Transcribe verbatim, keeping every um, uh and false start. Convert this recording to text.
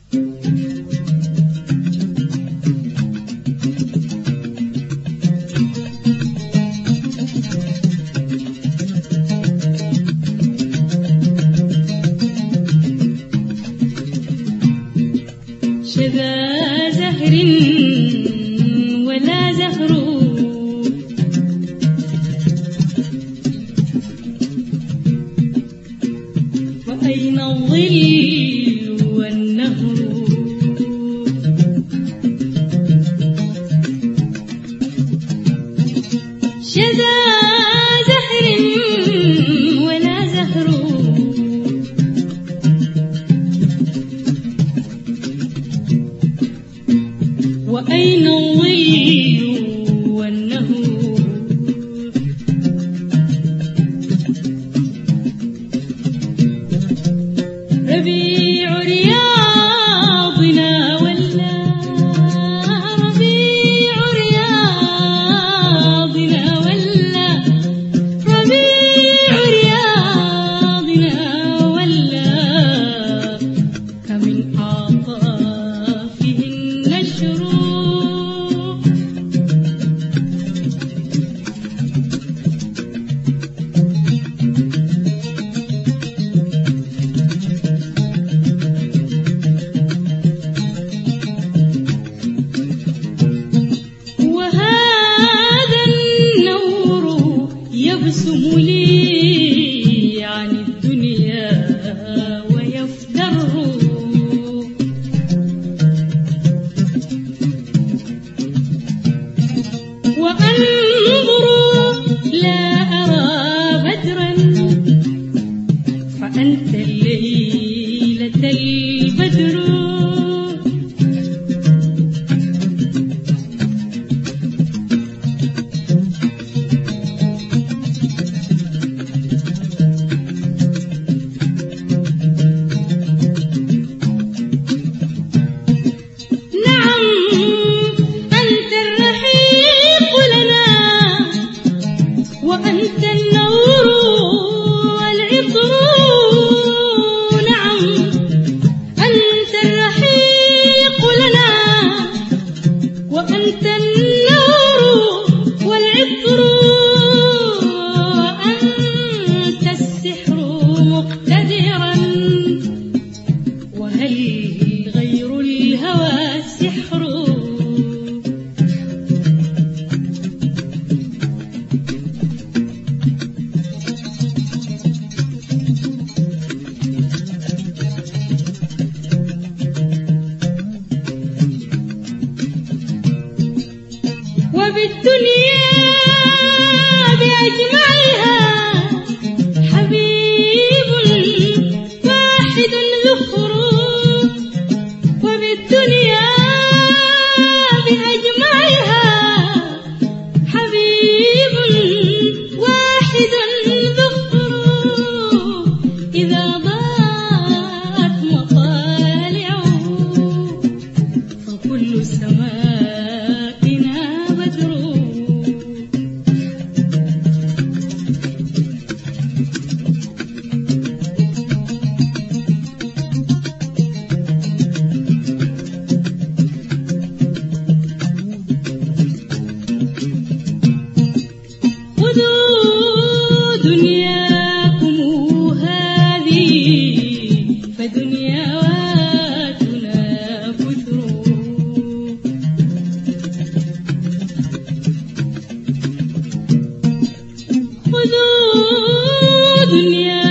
شذا زهر ولا زهر وأين الظل والنهر شذا زهر ولا زهر وأين الظل والنهر ربيع رياضنا ولا ربيع رياضنا ولا ربيع رياضنا ولا كمن عطافه النشر يبسم لي عن الدنيا ويفدر وأنظر لا أرى بدرا فأنت الليلة البدر وأنت النور والعطر نعم أنت الرحيق لنا وأنت النور والعطر أنت السحر مقتدرا وهل غير الهوى سحر وبالدنيا بأجمعها حبيب واحد ذخر وبالدنيا بأجمعها حبيب واحد ذخر إذا ضاءت مطالعه فكل سمائنا بدر خذوا دنياكم هذه فدنياواتنا كثر خذوا دنياكم